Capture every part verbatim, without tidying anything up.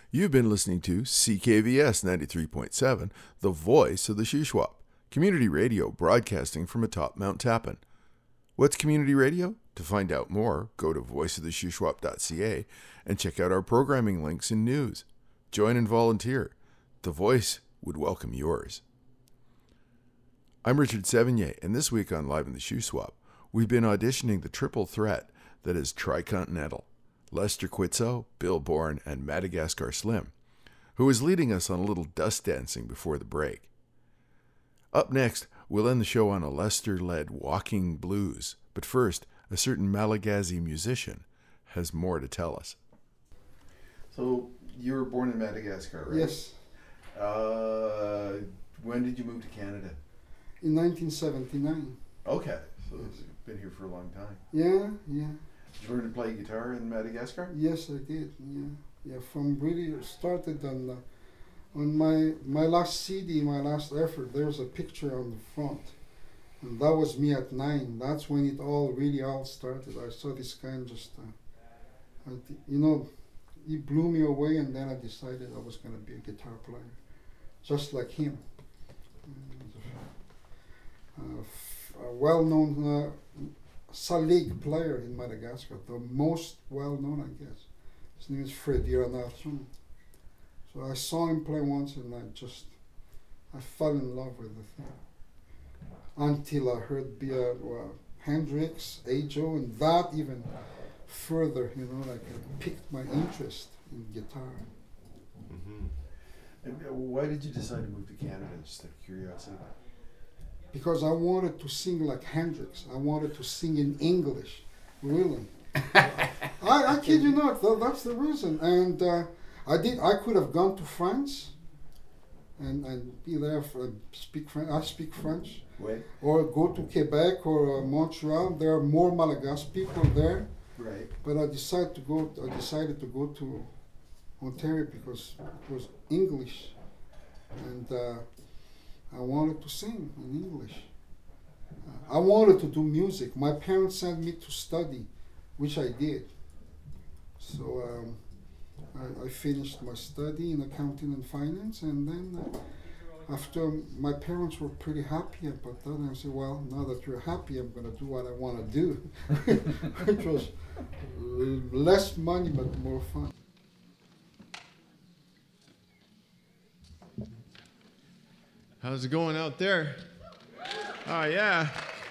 You've been listening to C K V S ninety-three point seven, the voice of the Shuswap, community radio broadcasting from atop Mount Tappan. What's community radio? To find out more, go to voice of the shuswap dot c a and check out our programming links and news. Join and volunteer. The Voice would welcome yours. I'm Richard Sevigny, and this week on Live in the Shuswap, we've been auditioning the triple threat that is Tricontinental, Lester Quitso, Bill Bourne, and Madagascar Slim, who is leading us on a little dust dancing before the break. Up next, we'll end the show on a Lester-led walking blues, but first, a certain Malagasy musician has more to tell us. So, you were born in Madagascar, right? Yes. Uh, when did you move to Canada? In nineteen seventy-nine. Okay, so Yes. you've been here for a long time. Yeah, yeah. Did you learn to play guitar in Madagascar? Yes, I did. Yeah, yeah. From really started on the, on my my last C D, my last effort. There's a picture on the front, and that was me at nine. That's when it all really all started. I saw this guy and just, uh, I th- you know, he blew me away, and then I decided I was gonna be a guitar player, just like him. Uh, f- a well-known uh, Salig player in Madagascar, the most well-known, I guess. His name is Freddy Ranarson. So I saw him play once, and I just, I fell in love with the thing. Until I heard B- uh, well, Hendrix, Ajo, and that even further, you know, like it piqued my interest in guitar. Mm-hmm. And uh, why did you decide to move to Canada, just out of curiosity? Because I wanted to sing like Hendrix. I wanted to sing in English, really. I, I kid you not, that, that's the reason. And uh, I did. I could have gone to France and, and be there for speak French. I speak French. Wait. Or go to Quebec or uh, Montreal. There are more Malagasy people there. Right. But I decided to go. I decided to go to Ontario because it was English, and uh, I wanted to sing in English. Uh, I wanted to do music. My parents sent me to study, which I did. So um, I, I finished my study in accounting and finance, and then uh, after my parents were pretty happy about that, I said, well, now that you're happy, I'm going to do what I want to do, which was l- less money but more fun. How's it going out there? Oh, yeah.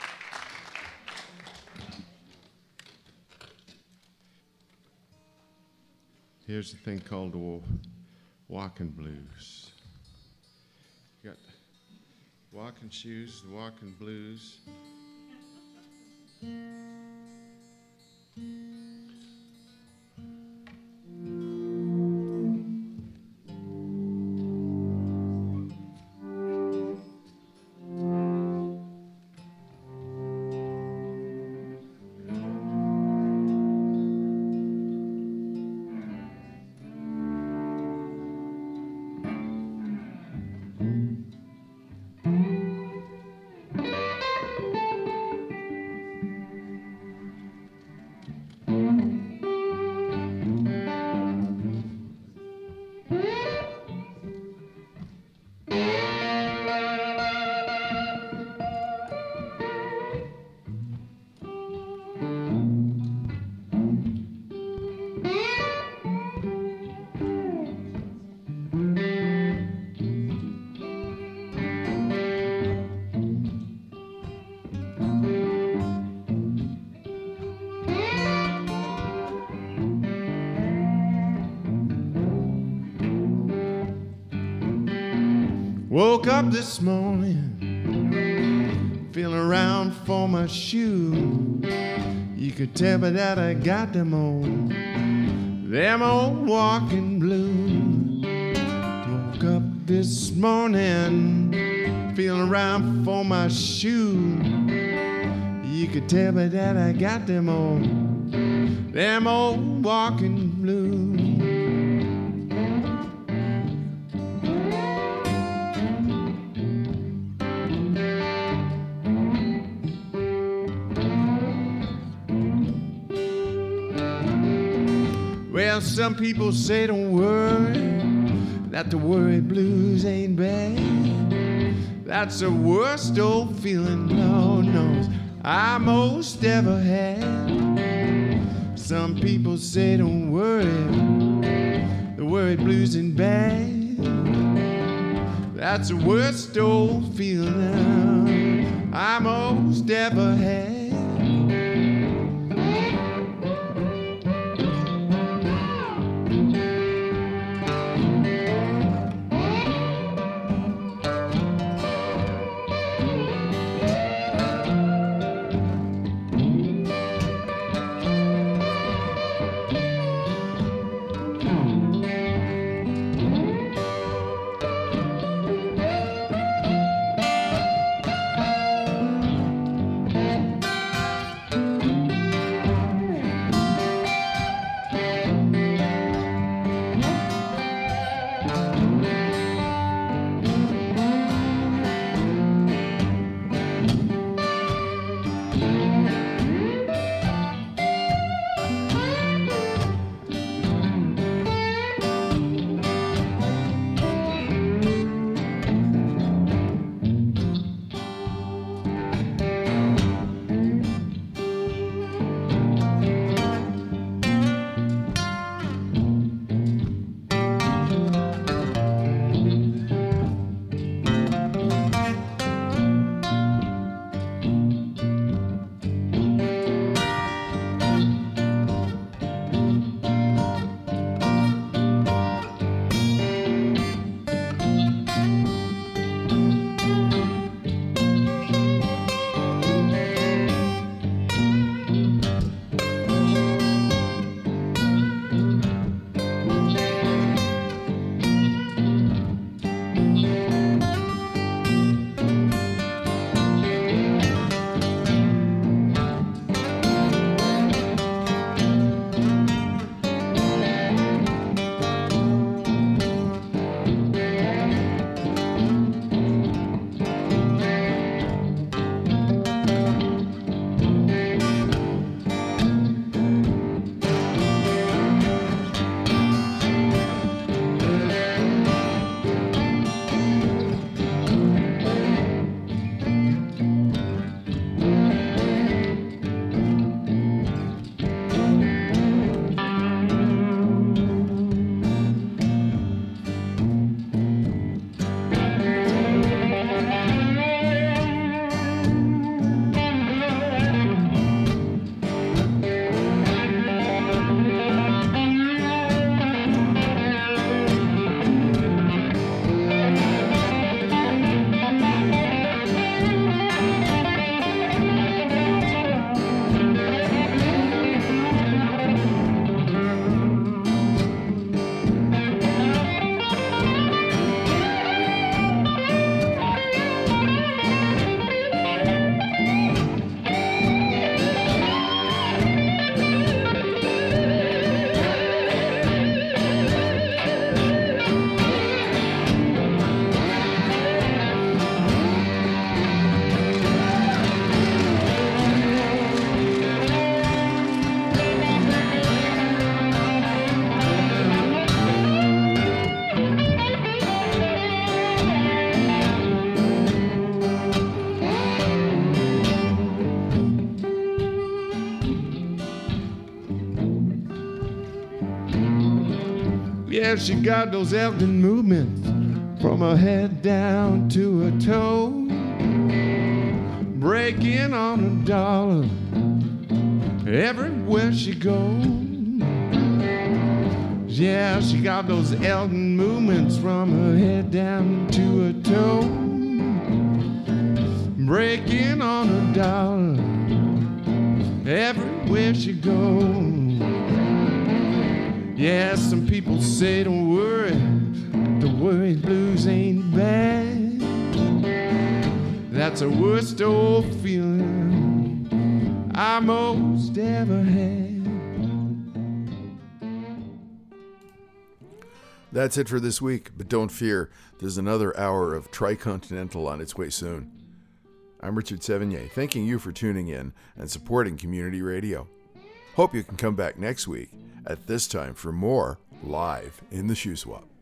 Here's a thing called the walking blues. You got walking shoes, the walking blues. Woke up this morning, feeling around for my shoe. You could tell me that I got them old, them old walking blues. Woke up this morning, feeling around for my shoe. You could tell me that I got them old, them old walking blues. Well, some people say don't worry, that the worry blues ain't bad. That's the worst old feeling Lord knows I most ever had. Some people say don't worry, the worry blues ain't bad. That's the worst old feeling I most ever had. Yeah, she got those Elton movements from her head down to her toe, breaking on a dollar everywhere she goes. Yeah, she got those Elton movements from her head down to her toe, breaking on a dollar everywhere she goes. Yeah, some people say don't worry, the worry blues ain't bad. That's the worst old feeling I most ever had. That's it for this week, but don't fear, there's another hour of Tricontinental on its way soon. I'm Richard Sevigny, thanking you for tuning in and supporting community radio. Hope you can come back next week at this time for more Live in the Shoe Swap.